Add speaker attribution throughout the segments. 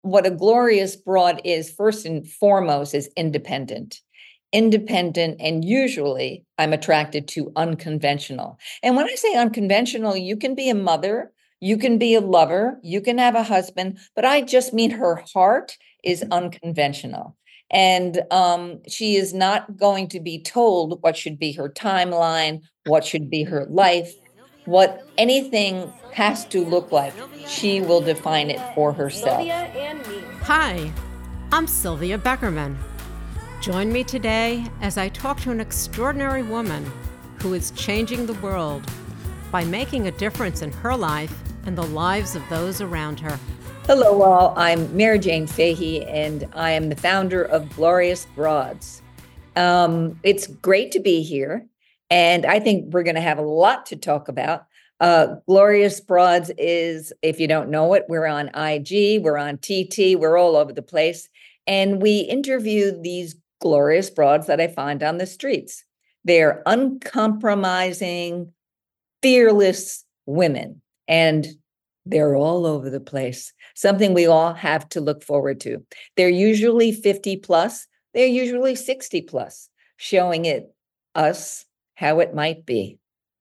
Speaker 1: what a glorious broad is, first and foremost, is independent. Independent, and usually I'm attracted to unconventional. And when I say unconventional, you can be a mother, you can be a lover, you can have a husband, but I just mean her heart is unconventional. And she is not going to be told what should be her timeline, what should be her life, what anything has to look like. She will define it for herself.
Speaker 2: Hi, I'm Sylvia Beckerman. Join me today as I talk to an extraordinary woman who is changing the world by making a difference in her life and the lives of those around her.
Speaker 1: Hello, all. I'm Mary Jane Fahey, and I am the founder of Glorious Broads. It's great to be here, and I think we're going to have a lot to talk about. Glorious Broads is, if you don't know it, we're on IG, we're on TT, we're all over the place, and we interview these glorious broads that I find on the streets. They're uncompromising, fearless women, and they're all over the place. Something we all have to look forward to. They're usually 50 plus, they're usually 60 plus, showing us how it might be.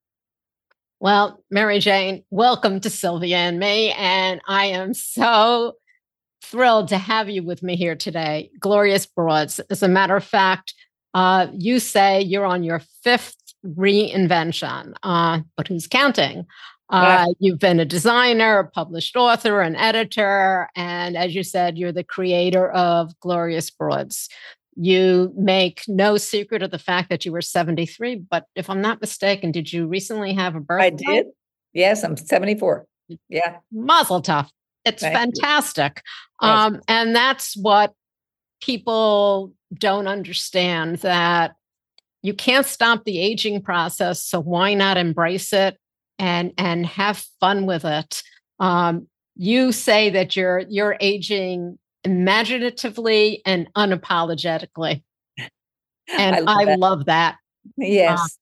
Speaker 2: Well, Mary Jane, welcome to Sylvia and me, and I am so thrilled to have you with me here today. Glorious Broads. As a matter of fact, you say you're on your fifth reinvention, but who's counting? You've been a designer, a published author, an editor, and as you said, you're the creator of Glorious Broads. You make no secret of the fact that you were 73, but if I'm not mistaken, did you recently have a birthday?
Speaker 1: I did. Yes, I'm 74. Yeah.
Speaker 2: Mazel tov. It's fantastic. And that's what people don't understand, that you can't stop the aging process. So why not embrace it and have fun with it? You say that you're aging imaginatively and unapologetically. And I love that.
Speaker 1: Yes.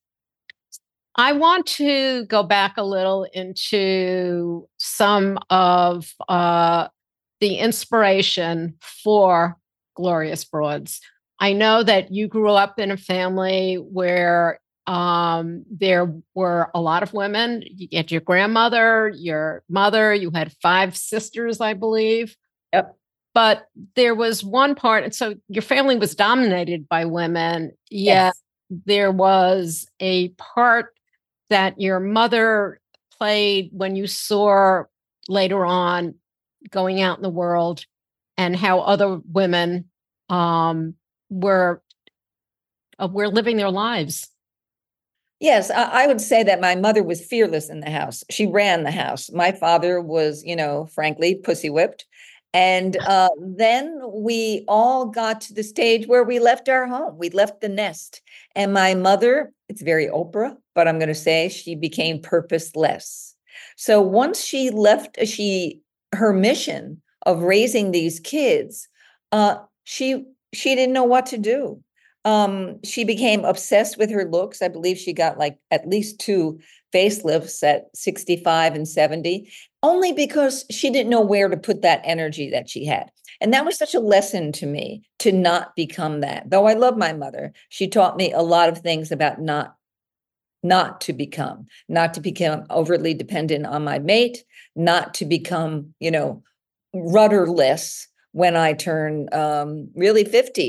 Speaker 2: I want to go back a little into some of the inspiration for Glorious Broads. I know that you grew up in a family where there were a lot of women. You had your grandmother, your mother, you had 5 sisters, I believe.
Speaker 1: Yep.
Speaker 2: But there was one part, and so your family was dominated by women, yet there was a part that your mother played when you saw later on going out in the world and how other women were living their lives.
Speaker 1: Yes, I would say that my mother was fearless in the house. She ran the house. My father was, frankly, pussy whipped. And then we all got to the stage where we left our home. We left the nest. And my mother, it's very Oprah, but I'm going to say she became purposeless. So once she left her mission of raising these kids, she didn't know what to do. She became obsessed with her looks. I believe she got like at least 2 facelifts at 65 and 70, only because she didn't know where to put that energy that she had. And that was such a lesson to me, to not become that. Though I love my mother, she taught me a lot of things about not to become overly dependent on my mate, not to become, rudderless when I turn really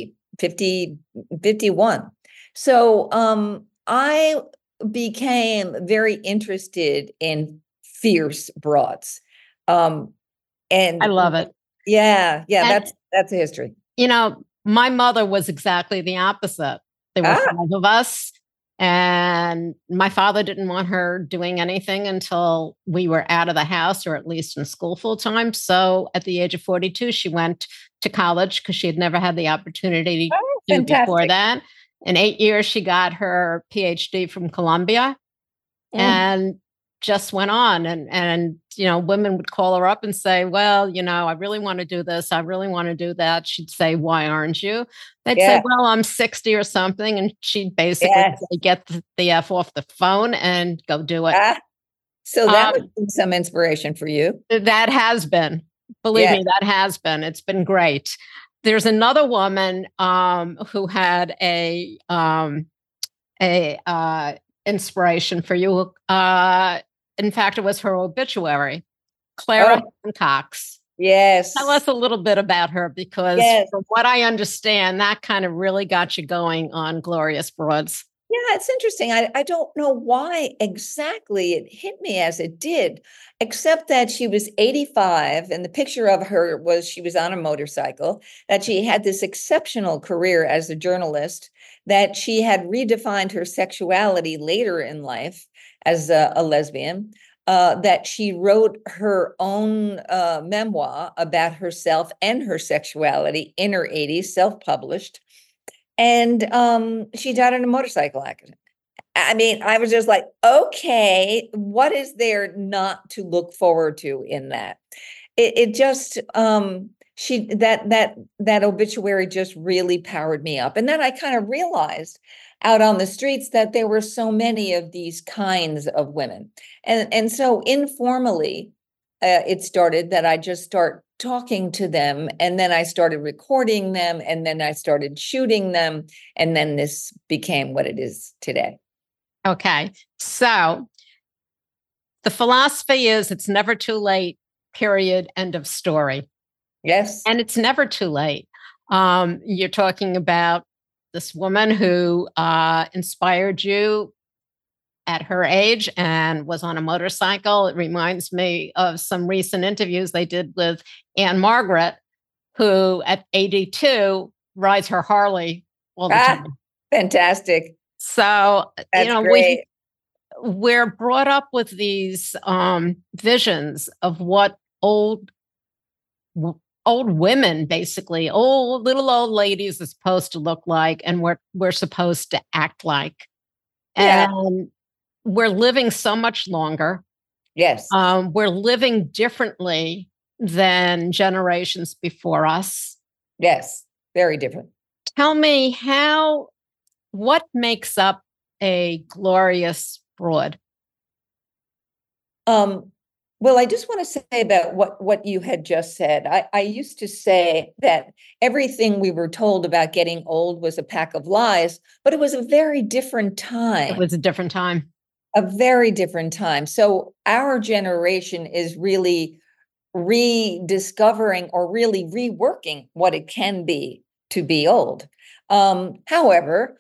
Speaker 1: 51. So I became very interested in fierce broads. And
Speaker 2: I love it.
Speaker 1: Yeah. And, that's a history.
Speaker 2: My mother was exactly the opposite. There were 5 of us, and my father didn't want her doing anything until we were out of the house, or at least in school full time. So at the age of 42, she went to college because she had never had the opportunity to do before that. In 8 years, she got her PhD from Columbia and just went on. And women would call her up and say, well, I really want to do this. I really want to do that. She'd say, why aren't you? They'd say, well, I'm 60 or something. And she'd basically say, get the F off the phone and go do it.
Speaker 1: So that was some inspiration for you.
Speaker 2: That has been. Believe me, that has been. It's been great. There's another woman who had a inspiration for you. In fact, it was her obituary, Clara
Speaker 1: Oh,
Speaker 2: Cox. Tell
Speaker 1: yes.
Speaker 2: us a little bit about her, because
Speaker 1: Yes.
Speaker 2: from what I understand, that kind of really got you going on Glorious Broads.
Speaker 1: Yeah, it's interesting. I don't know why exactly it hit me as it did, except that she was 85, and the picture of her was she was on a motorcycle, that she had this exceptional career as a journalist, that she had redefined her sexuality later in life as a lesbian, that she wrote her own memoir about herself and her sexuality in her 80s, self-published. And she died in a motorcycle accident. I mean, I was just like, okay, what is there not to look forward to in that? It just she that obituary just really powered me up. And then I kind of realized out on the streets that there were so many of these kinds of women. And so informally, it started that I just start talking to them, and then I started recording them, and then I started shooting them, and then this became what it is today.
Speaker 2: Okay. So the philosophy is it's never too late, period, end of story.
Speaker 1: Yes.
Speaker 2: And it's never too late. You're talking about this woman who inspired you at her age and was on a motorcycle. It reminds me of some recent interviews they did with Anne Margaret, who at 82 rides her Harley all the time.
Speaker 1: Fantastic.
Speaker 2: So,
Speaker 1: That's great.
Speaker 2: we're brought up with these visions of what old women, basically little old ladies, are supposed to look like, and we're supposed to act like.
Speaker 1: Yeah.
Speaker 2: And we're living so much longer.
Speaker 1: Yes.
Speaker 2: We're living differently than generations before us.
Speaker 1: Yes. Very different.
Speaker 2: Tell me what makes up a glorious broad?
Speaker 1: Well, I just want to say about what you had just said. I used to say that everything we were told about getting old was a pack of lies, but it was a very different time.
Speaker 2: It was a different time.
Speaker 1: A very different time. So our generation is really rediscovering or really reworking what it can be to be old. However,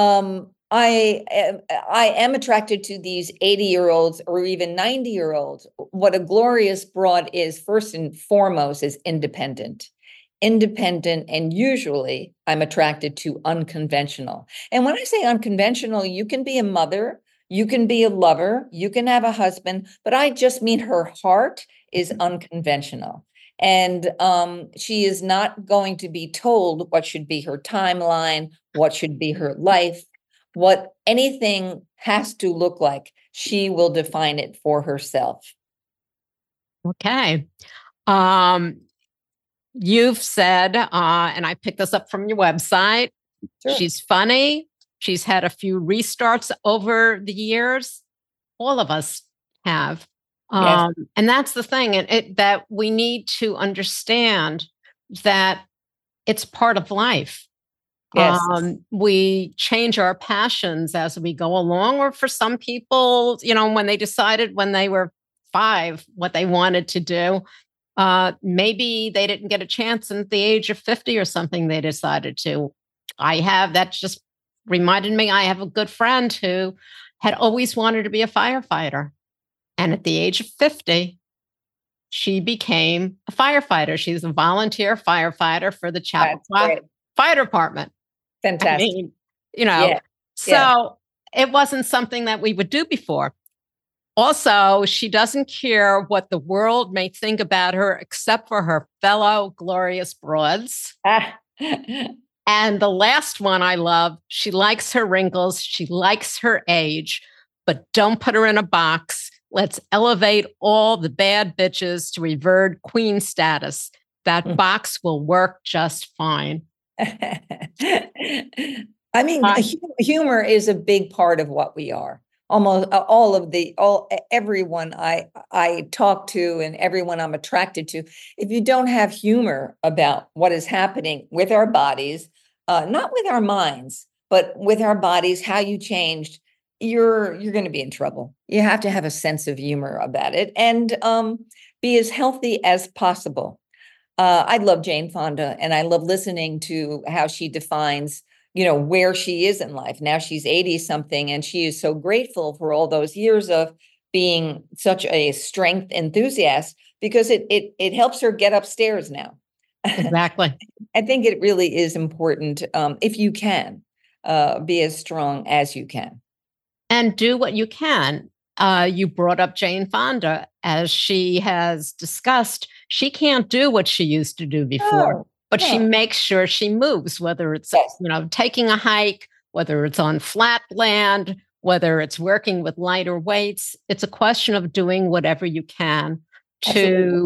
Speaker 1: I am attracted to these 80-year-olds or even 90-year-olds. What a glorious broad is, first and foremost, is independent. Independent, and usually I'm attracted to unconventional. And when I say unconventional, you can be a mother, you can be a lover, you can have a husband, but I just mean her heart is unconventional. And she is not going to be told what should be her timeline, what should be her life, what anything has to look like. She will define it for herself.
Speaker 2: Okay. You've said, and I picked this up from your website,
Speaker 1: Sure.
Speaker 2: she's funny. She's had a few restarts over the years. All of us have.
Speaker 1: Yes.
Speaker 2: And that's the thing, that we need to understand that it's part of life.
Speaker 1: Yes.
Speaker 2: We change our passions as we go along, or for some people, when they decided when they were 5 what they wanted to do, maybe they didn't get a chance at the age of 50 or something, they decided to. That just reminded me, I have a good friend who had always wanted to be a firefighter. And at the age of 50, she became a firefighter. She's a volunteer firefighter for the Chappaqua Fire Department.
Speaker 1: Fantastic.
Speaker 2: I mean, so it wasn't something that we would do before. Also, she doesn't care what the world may think about her, except for her fellow glorious broads. And the last one I love, she likes her wrinkles, she likes her age, but don't put her in a box. Let's elevate all the bad bitches to revered queen status. That box will work just fine.
Speaker 1: I mean, humor is a big part of what we are. almost everyone I talk to and everyone I'm attracted to, if you don't have humor about what is happening with our bodies, not with our minds, but with our bodies, how you changed, you're going to be in trouble. You have to have a sense of humor about it, and be as healthy as possible. I love Jane Fonda, and I love listening to how she defines, where she is in life. Now she's 80 something, and she is so grateful for all those years of being such a strength enthusiast, because it helps her get upstairs now.
Speaker 2: Exactly.
Speaker 1: I think it really is important, if you can, be as strong as you can.
Speaker 2: And do what you can. You brought up Jane Fonda. As she has discussed, she can't do what she used to do before,
Speaker 1: No,
Speaker 2: but she
Speaker 1: no.
Speaker 2: makes sure she moves, whether it's,
Speaker 1: Yes,
Speaker 2: taking a hike, whether it's on flat land, whether it's working with lighter weights. It's a question of doing whatever you can
Speaker 1: absolutely.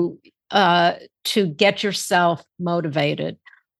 Speaker 2: to get yourself motivated.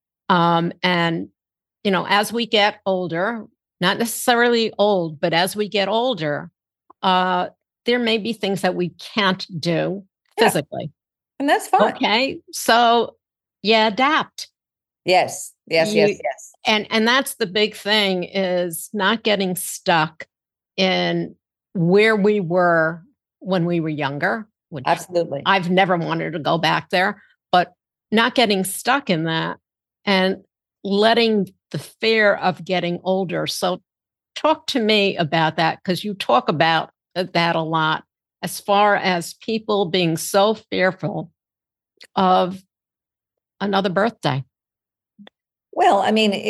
Speaker 2: And as we get older, not necessarily old, but as we get older, uh, there may be things that we can't do
Speaker 1: Yeah,
Speaker 2: physically.
Speaker 1: and that's fine.
Speaker 2: Okay. So yeah, adapt.
Speaker 1: Yes, yes, yes,
Speaker 2: You
Speaker 1: yes.
Speaker 2: and that's the big thing, is not getting stuck in where we were when we were younger, which
Speaker 1: Absolutely.
Speaker 2: I've never wanted to go back there, but not getting stuck in that and letting the fear of getting older. So talk to me about that, because you talk about that a lot, as far as people being so fearful of another birthday.
Speaker 1: Well, I mean,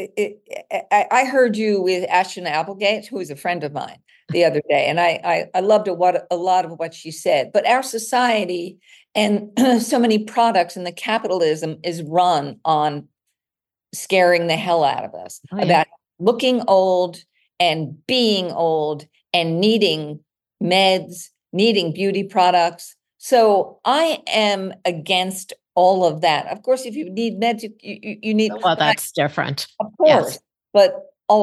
Speaker 1: I heard you with Ashton Applegate, who is a friend of mine, the other day, and I loved a lot of what she said. But our society and so many products and the capitalism is run on scaring the hell out of us
Speaker 2: Oh, yeah.
Speaker 1: about looking old and being old and needing meds, needing beauty products. So I am against all of that. Of course, if you need meds, you need,
Speaker 2: Well, that's different.
Speaker 1: of
Speaker 2: Yes.
Speaker 1: course, but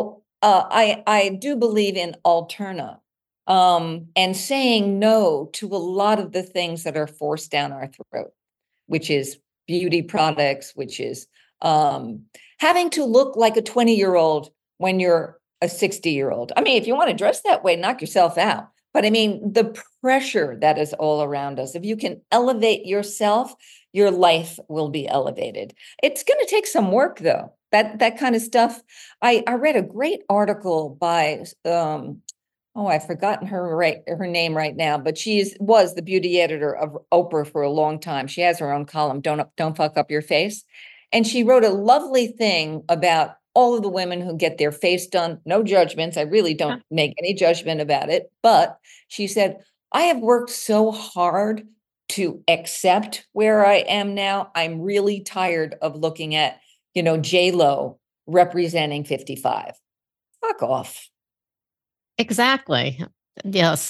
Speaker 1: I do believe in Alterna, and saying no to a lot of the things that are forced down our throat, which is beauty products, which is um, having to look like a 20-year-old when you're a 60-year-old. I mean, if you want to dress that way, knock yourself out. But I mean, the pressure that is all around us, if you can elevate yourself, your life will be elevated. It's going to take some work, though. That kind of stuff. I read a great article by oh, I've forgotten her name right now, but was the beauty editor of Oprah for a long time. She has her own column, Don't Fuck Up Your Face. And she wrote a lovely thing about all of the women who get their face done. No judgments. I really
Speaker 2: Yeah.
Speaker 1: don't make any judgment about it. But she said, I have worked so hard to accept where I am now. I'm really tired of looking at, J Lo representing 55. Fuck off.
Speaker 2: Exactly. Yes.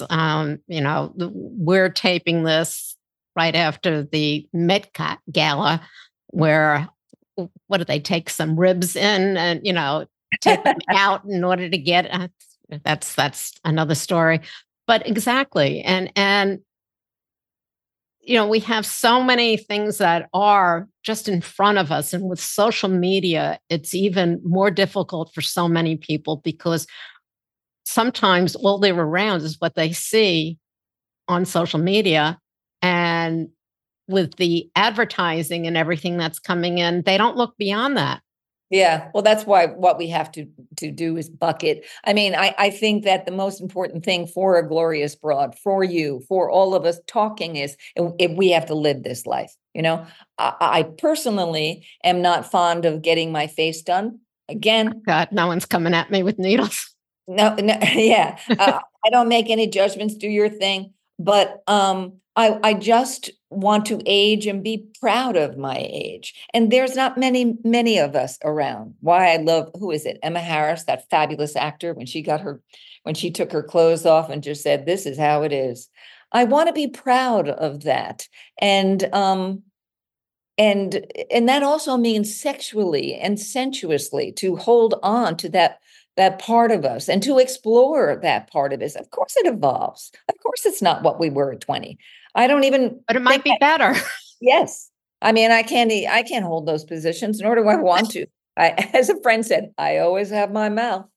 Speaker 2: We're taping this right after the Gala, where what do they take some ribs in and take them out in order to get? That's another story. But exactly, and we have so many things that are just in front of us, and with social media, it's even more difficult for so many people, because sometimes all they're around is what they see on social media. And with the advertising and everything that's coming in, they don't look beyond that.
Speaker 1: Yeah, well, that's why what we have to do is bucket. I mean, I think that the most important thing for a glorious broad, for you, for all of us talking, is if we have to live this life. I personally am not fond of getting my face done. Again,
Speaker 2: God, no one's coming at me with needles.
Speaker 1: no, no, yeah. I don't make any judgments. Do your thing, but I just want to age and be proud of my age. And there's not many of us around. Why I love, who is it? Emma Harris, that fabulous actor, when she took her clothes off and just said, "This is how it is." I want to be proud of that, and that also means sexually and sensuously to hold on to that part of us and to explore that part of us. Of course it evolves. Of course it's not what we were at 20. I don't even
Speaker 2: But it might be better.
Speaker 1: Yes. I mean, I can't hold those positions, nor do I want to. As a friend said, I always have my mouth.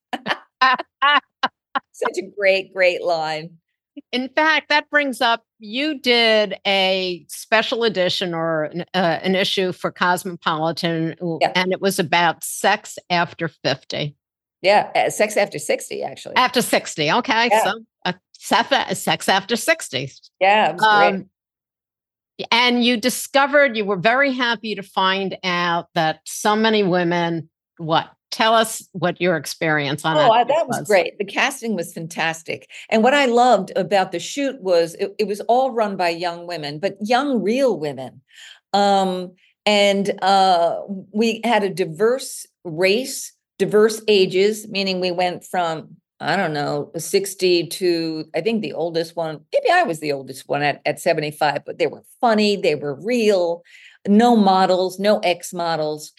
Speaker 1: Such a great, great line.
Speaker 2: In fact, that brings up, you did a special edition or an issue for Cosmopolitan,
Speaker 1: Yeah.
Speaker 2: and it was about sex after 50.
Speaker 1: Yeah. Sex after 60, actually.
Speaker 2: After 60. Okay.
Speaker 1: Yeah.
Speaker 2: So sex after 60.
Speaker 1: Yeah. It was great.
Speaker 2: And you discovered, you were very happy to find out that so many women, tell us what your experience on
Speaker 1: That was great. The casting was fantastic. And what I loved about the shoot was it was all run by young women, but young, real women. We had a diverse race, diverse ages, meaning we went from, I don't know, 60 to, I think the oldest one, maybe I was the oldest one at 75, but they were funny, they were real, no models, no ex models.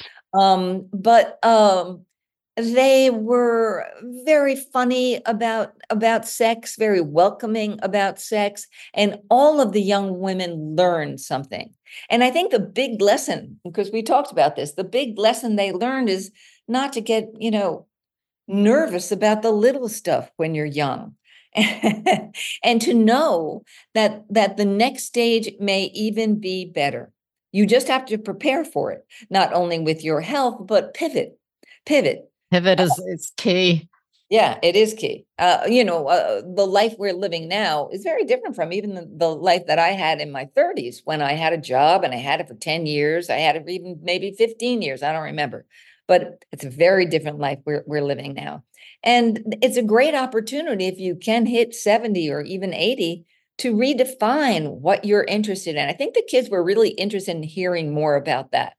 Speaker 1: They were very funny about sex, very welcoming about sex, and all of the young women learned something. And I think the big lesson, because we talked about this, the big lesson they learned is not to get, nervous about the little stuff when you're young. And to know that the next stage may even be better. You just have to prepare for it, not only with your health, but pivot.
Speaker 2: Pivot is key.
Speaker 1: Yeah, it is key. The life we're living now is very different from even the life that I had in my 30s, when I had a job and I had it for 10 years. I had it for even maybe 15 years. I don't remember. But it's a very different life we're living now. And it's a great opportunity, if you can hit 70 or even 80, to redefine what you're interested in. I think the kids were really interested in hearing more about that.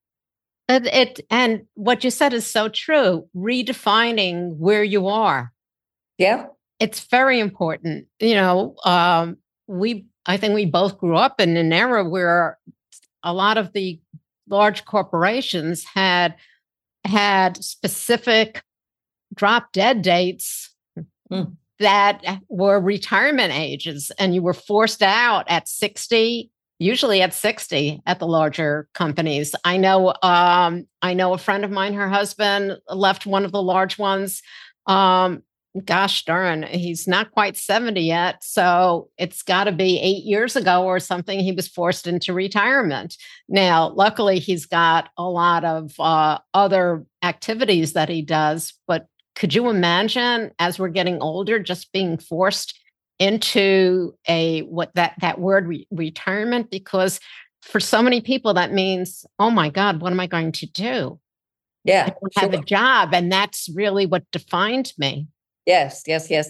Speaker 2: And what you said is so true. Redefining where you are.
Speaker 1: Yeah.
Speaker 2: It's very important. I think we both grew up in an era where a lot of the large corporations had specific drop dead dates that were retirement ages, and you were forced out at 60. Usually at 60 at the larger companies. I know a friend of mine, her husband left one of the large ones. Gosh darn, he's not quite 70 yet. So it's got to be 8 years ago or something. He was forced into retirement. Now, luckily, he's got a lot of other activities that he does. But could you imagine, as we're getting older, just being forced into that word retirement? Because for so many people that means, oh my God, what am I going to do?
Speaker 1: Yeah,
Speaker 2: I don't have a job, and that's really what defined me.
Speaker 1: Yes.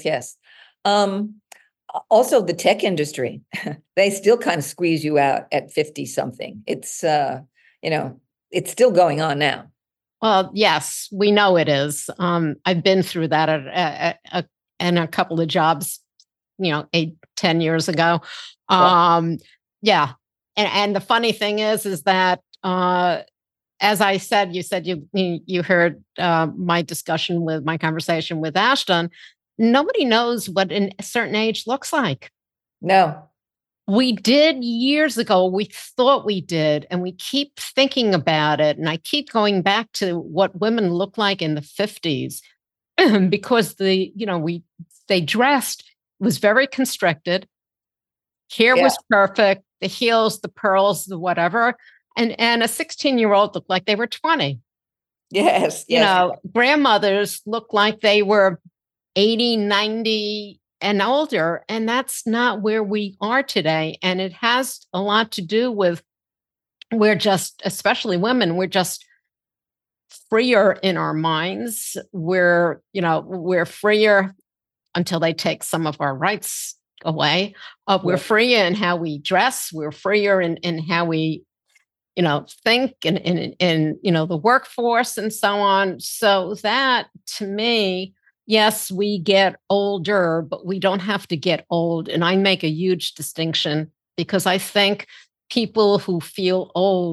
Speaker 1: Also the tech industry, they still kind of squeeze you out at 50 something. It's it's still going on now.
Speaker 2: Well, yes, we know it is. I've been through that in a couple of jobs 8-10 years ago. Yeah. And the funny thing is that, as I said, you said you heard my conversation with Ashton. Nobody knows what a certain age looks like.
Speaker 1: No.
Speaker 2: We did years ago. We thought we did, and we keep thinking about it. And I keep going back to what women look like in the 50s because they dressed, was very constricted. Hair was perfect. The heels, the pearls, the whatever. And a 16-year-old looked like they were 20.
Speaker 1: Yes.
Speaker 2: Grandmothers looked like they were 80, 90 and older. And that's not where we are today. And it has a lot to do with, especially women, we're just freer in our minds. We're freer until they take some of our rights away. We're freer in how we dress. We're freer in how we, think and in the workforce and so on. So that, to me, yes, we get older, but we don't have to get old. And I make a huge distinction, because I think people who feel old,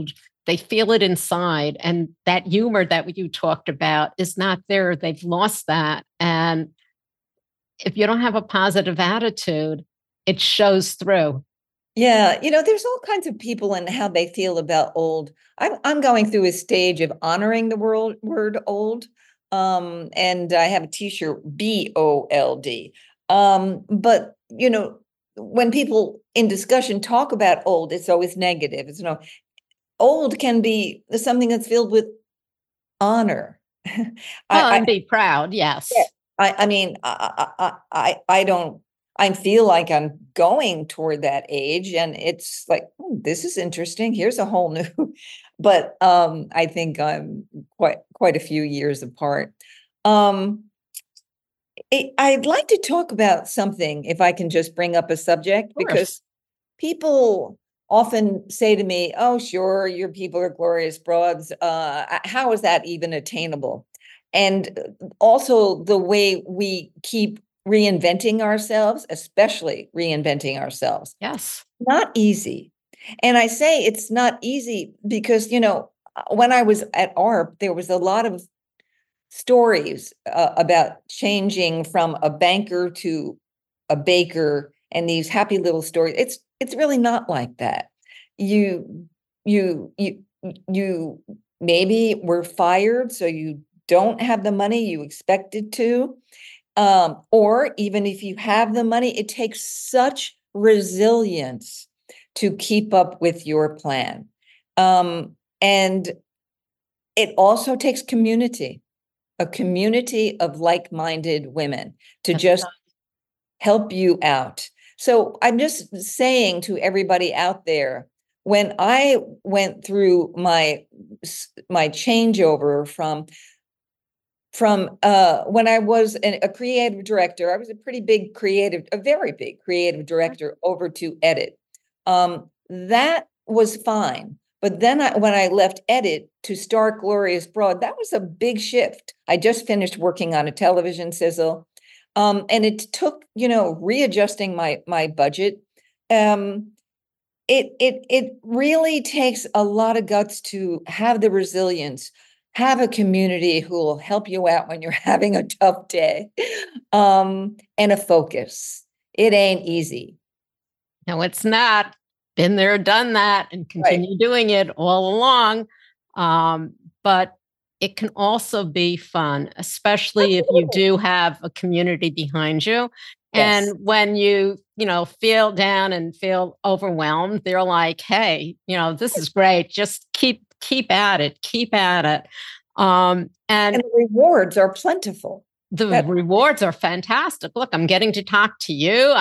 Speaker 2: they feel it inside. And that humor that you talked about is not there. They've lost that. And if you don't have a positive attitude, it shows through.
Speaker 1: Yeah, there's all kinds of people and how they feel about old. I'm going through a stage of honoring the word old. And I have a t-shirt, BOLD. But when people in discussion talk about old, it's always negative. It's old can be something that's filled with honor.
Speaker 2: And be proud, yes.
Speaker 1: Yeah, I mean, I don't. I feel like I'm going toward that age, and it's like, this is interesting. Here's a whole new, but I think I'm quite a few years apart. I'd like to talk about something, if I can just bring up a subject, because people often say to me, "Oh, sure, your people are glorious broads. How is that even attainable?" And also the way we keep reinventing ourselves, especially reinventing ourselves.
Speaker 2: Yes.
Speaker 1: Not easy. And I say it's not easy because, when I was at ARP, there was a lot of stories about changing from a banker to a baker, and these happy little stories. It's really not like that. You you you you maybe were fired, so you don't have the money you expected to. Or even if you have the money, it takes such resilience to keep up with your plan. And it also takes community, a community of like-minded women to just help you out. So I'm just saying to everybody out there, when I went through my changeover from when I was a creative director, I was a very big creative director, over to edit. That was fine. But then when I left edit to start Glorious Broad, that was a big shift. I just finished working on a television sizzle. And it took, readjusting my budget. It really takes a lot of guts to have the resilience, have a community who will help you out when you're having a tough day, and a focus. It ain't easy.
Speaker 2: No, it's not. Been there, done that, and continue doing it all along. But it can also be fun, especially if you do have a community behind you.
Speaker 1: Yes.
Speaker 2: And when you feel down and feel overwhelmed, they're like, "Hey, this is great. Just keep at it. Keep at it."
Speaker 1: And the rewards are plentiful.
Speaker 2: The rewards are fantastic. Look, I'm getting to talk to you.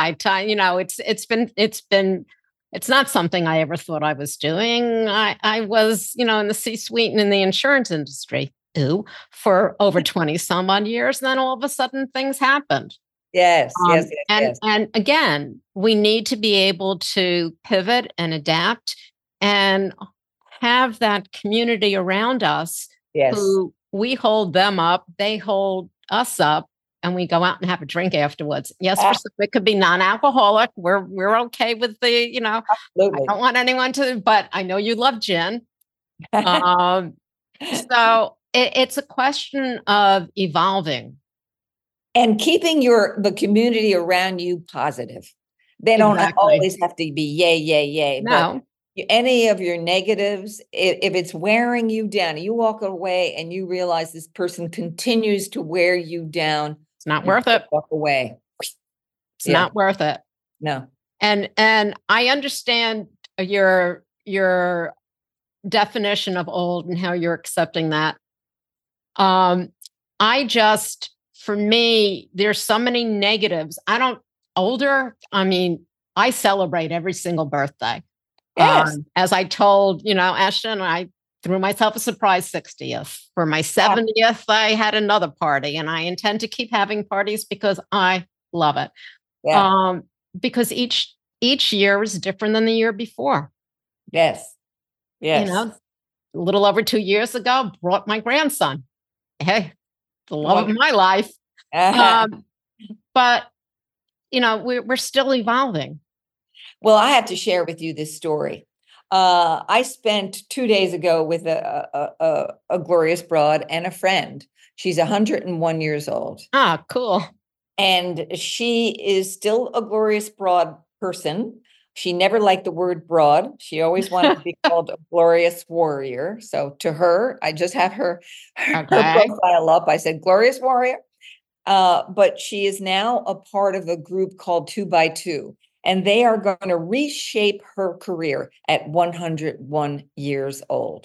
Speaker 2: It's not something I ever thought I was doing. I was, in the C-suite and in the insurance industry, for over 20 some odd years. And then all of a sudden things happened.
Speaker 1: Yes.
Speaker 2: And again, we need to be able to pivot and adapt and have that community around us who we hold them up, they hold us up, and we go out and have a drink afterwards. Yes, it could be non-alcoholic. We're okay with the,
Speaker 1: Absolutely.
Speaker 2: I don't want anyone to, but I know you love gin. So it's a question of evolving.
Speaker 1: And keeping the community around you positive. They don't always have to be yay.
Speaker 2: No.
Speaker 1: But any of your negatives, if it's wearing you down, you walk away and you realize this person continues to wear you down.
Speaker 2: It's not worth it.
Speaker 1: Walk away.
Speaker 2: It's not worth it.
Speaker 1: No.
Speaker 2: And I understand your definition of old and how you're accepting that. For me, there's so many negatives. I celebrate every single birthday.
Speaker 1: Yes.
Speaker 2: As I told, Ashton, I threw myself a surprise 60th. For my 70th, I had another party, and I intend to keep having parties because I love it.
Speaker 1: Yeah.
Speaker 2: Because each year is different than the year before.
Speaker 1: Yes.
Speaker 2: A little over 2 years ago, brought my grandson. Hey, the love of my life. But we're still evolving.
Speaker 1: Well, I have to share with you this story. I spent 2 days ago with a glorious broad and a friend. She's 101 years old.
Speaker 2: Ah, cool.
Speaker 1: And she is still a glorious broad person. She never liked the word broad. She always wanted to be called a glorious warrior. So to her, I just have her profile up. I said, glorious warrior. But she is now a part of a group called 2x2, and they are going to reshape her career at 101 years old.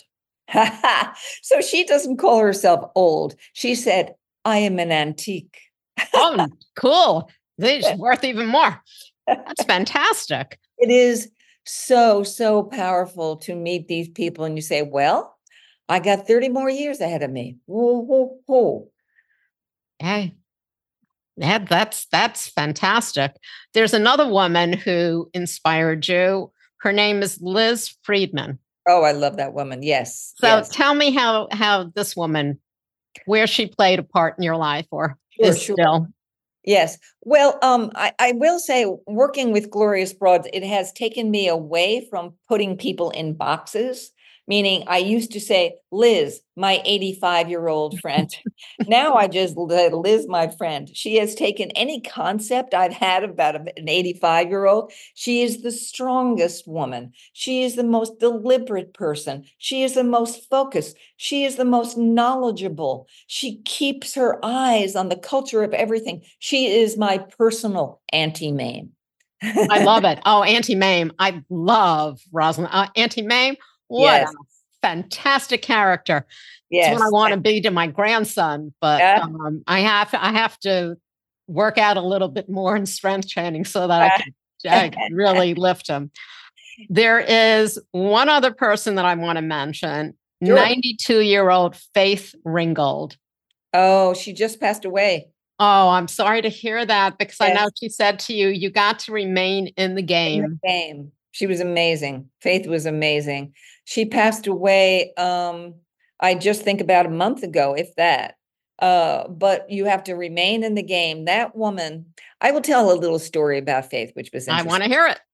Speaker 1: So she doesn't call herself old. She said, I am an antique.
Speaker 2: Oh, cool. It's worth even more. That's fantastic.
Speaker 1: It is so powerful to meet these people and you say, well, I got 30 more years ahead of me. Whoa, whoa, whoa.
Speaker 2: Hey, yeah, that's fantastic. There's another woman who inspired you. Her name is Liz Friedman.
Speaker 1: Oh, I love that woman. Yes.
Speaker 2: So
Speaker 1: Yes.
Speaker 2: tell me how this woman, where she played a part in your life or
Speaker 1: Sure,
Speaker 2: is
Speaker 1: sure.
Speaker 2: still.
Speaker 1: Yes. Well, I will say working with Glorious Broads, it has taken me away from putting people in boxes, meaning I used to say, Liz, my 85-year-old friend. Now I just Liz, my friend. She has taken any concept I've had about an 85-year-old. She is the strongest woman. She is the most deliberate person. She is the most focused. She is the most knowledgeable. She keeps her eyes on the culture of everything. She is my personal Auntie Mame.
Speaker 2: I love it. Oh, Auntie Mame. I love Rosalind. Auntie Mame, what
Speaker 1: Yes.
Speaker 2: a fantastic character.
Speaker 1: Yes.
Speaker 2: It's what I want to be to my grandson, but I have to work out a little bit more in strength training so that I can really lift him. There is one other person that I want to mention,
Speaker 1: Sure.
Speaker 2: 92-year-old Faith Ringgold.
Speaker 1: Oh, she just passed away.
Speaker 2: Oh, I'm sorry to hear that because I know she said to you, you got to remain in the game.
Speaker 1: In the game. She was amazing. Faith was amazing. She passed away, I just think about a month ago, if that. But you have to remain in the game. That woman, I will tell a little story about Faith, which was interesting.
Speaker 2: I want to hear it.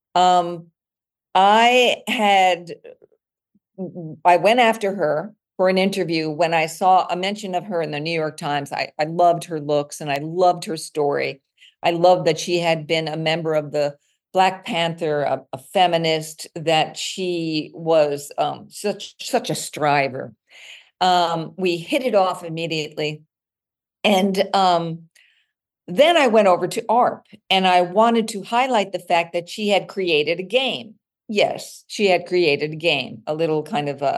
Speaker 1: I went after her for an interview when I saw a mention of her in the New York Times. I loved her looks and I loved her story. I loved that she had been a member of the Black Panther, a feminist, that she was such a striver. We hit it off immediately. And then I went over to ARP and I wanted to highlight the fact that she had created a game. Yes, she had created a game, a little kind of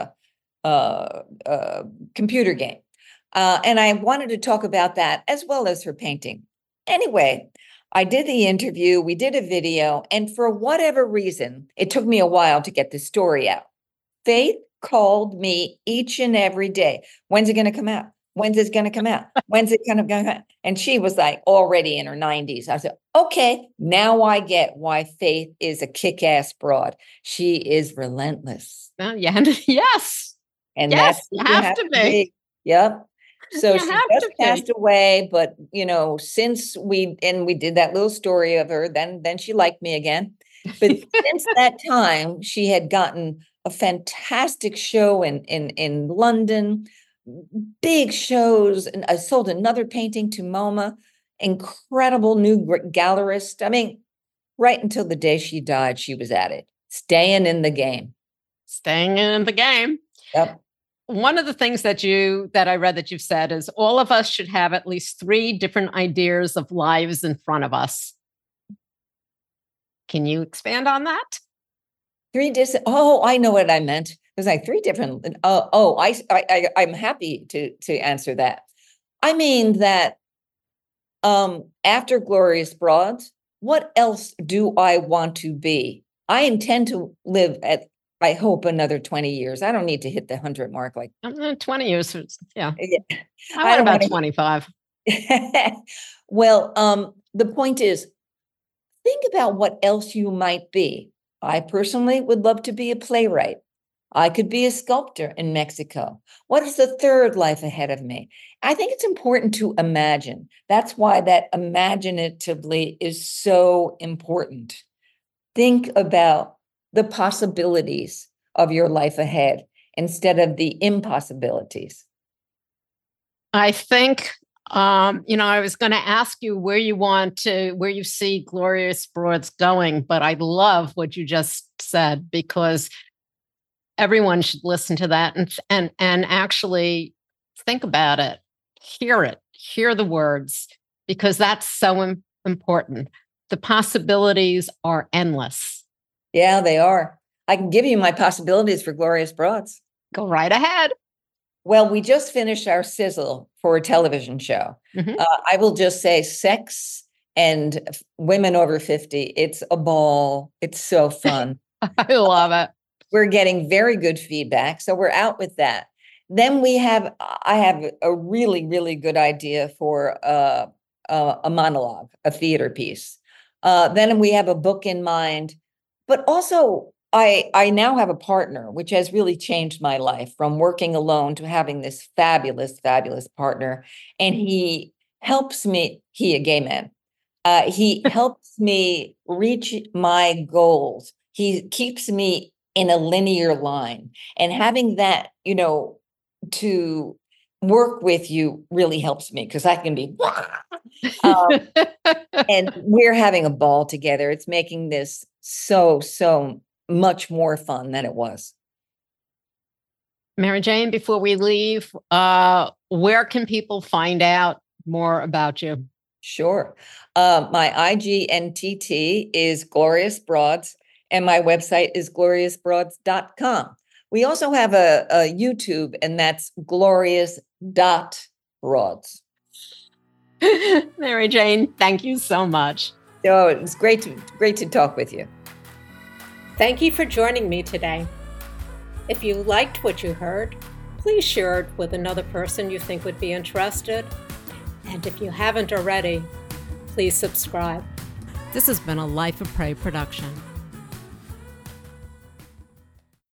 Speaker 1: a computer game. And I wanted to talk about that as well as her painting. Anyway, I did the interview, we did a video, and for whatever reason, it took me a while to get the story out. Faith called me each and every day. When's it going to come out? When's it going to come out? When's it going to come out? And she was like already in her 90s. I said, okay, now I get why Faith is a kick-ass broad. She is relentless.
Speaker 2: Yeah. Yes.
Speaker 1: And
Speaker 2: yes,
Speaker 1: that's
Speaker 2: you have to be.
Speaker 1: Yep. So she just passed away, but since we did that little story of her, then she liked me again. But since that time, she had gotten a fantastic show in London, big shows, and I sold another painting to MoMA, incredible new gallerist. I mean, right until the day she died, she was at it, staying in the game.
Speaker 2: Staying in the game.
Speaker 1: Yep.
Speaker 2: One of the things that I read that you've said is all of us should have at least 3 different ideas of lives in front of us. Can you expand on that?
Speaker 1: I know what I meant. It was like 3 different. I'm happy to answer that. I mean that after Glorious Broads, what else do I want to be? I intend to live at, I hope, another 20 years. I don't need to hit the 100 mark. Like
Speaker 2: 20 years. Yeah.
Speaker 1: I
Speaker 2: don't about 25.
Speaker 1: Well, the point is, think about what else you might be. I personally would love to be a playwright. I could be a sculptor in Mexico. What is the third life ahead of me? I think it's important to imagine. That's why that imaginatively is so important. Think about the possibilities of your life ahead instead of the impossibilities?
Speaker 2: I think, I was going to ask you where you see Glorious Broads going, but I love what you just said, because everyone should listen to that and actually think about it, hear the words, because that's so important. The possibilities are endless.
Speaker 1: Yeah, they are. I can give you my possibilities for Glorious Broads.
Speaker 2: Go right ahead.
Speaker 1: Well, we just finished our sizzle for a television show.
Speaker 2: Mm-hmm.
Speaker 1: I will just say sex and women over 50, it's a ball. It's so fun.
Speaker 2: I love it.
Speaker 1: We're getting very good feedback, so we're out with that. Then I have a really, really good idea for a monologue, a theater piece. Then we have a book in mind, but also I now have a partner, which has really changed my life from working alone to having this fabulous, fabulous partner. And he helps me, a gay man, he helps me reach my goals. He keeps me in a linear line, and having that, to work with you really helps me, because I can be, and we're having a ball together. It's making this so much more fun than it was.
Speaker 2: Mary Jane, before we leave, where can people find out more about you?
Speaker 1: Sure. My IGNTT is Glorious Broads, and my website is gloriousbroads.com. We also have a YouTube, and that's glorious.broads.
Speaker 2: Mary Jane, thank you so much.
Speaker 1: So it's great to talk with you.
Speaker 3: Thank you for joining me today. If you liked what you heard, please share it with another person you think would be interested. And if you haven't already, please subscribe.
Speaker 2: This has been a Life of Prey production.